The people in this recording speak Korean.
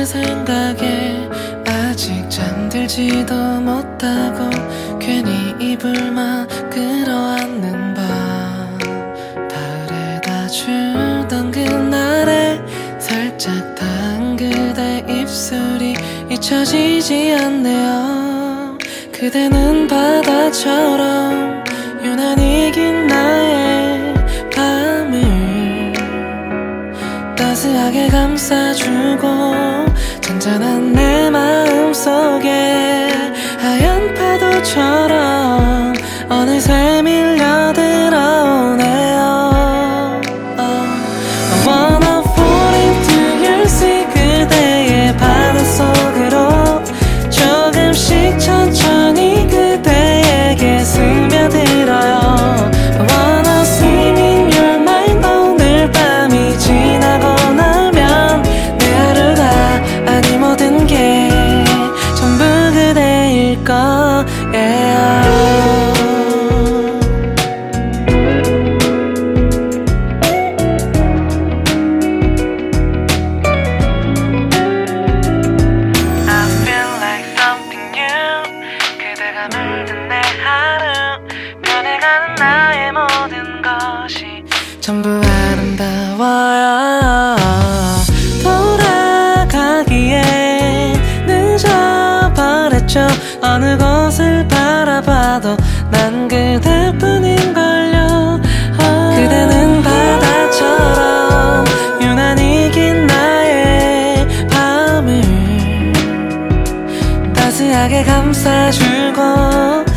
내 생각에 아직 잠들지도 못하고 괜히 이불만 끌어안는 밤, 달에다 주던 그날에 살짝 닿은 그대 입술이 잊혀지지 않네요. 그대는 바다처럼 유난히 긴 나의 밤을 따스하게 감싸주고 잔잔한 내 마음속에 하얀 파도처럼 어느새 밀려들어오네요. I wanna fall into your sea, 그대의 바닷속으로 조금씩 천천히 그대에게 스며들어요. I wanna swim in your mind, 오늘 밤이 지나고 나면 내 하루가 아니 모든 게 전부 그대일 거예요. 그대가 물든 내 하루, 변해가는 나의 모든 것이 전부 아름다워요. 돌아가기에 늦어버렸죠. 어느 곳을 바라봐도 난 그대뿐인걸요. 그대는 바다처럼 유난히 긴 나의 밤을 따스하게 감싸주고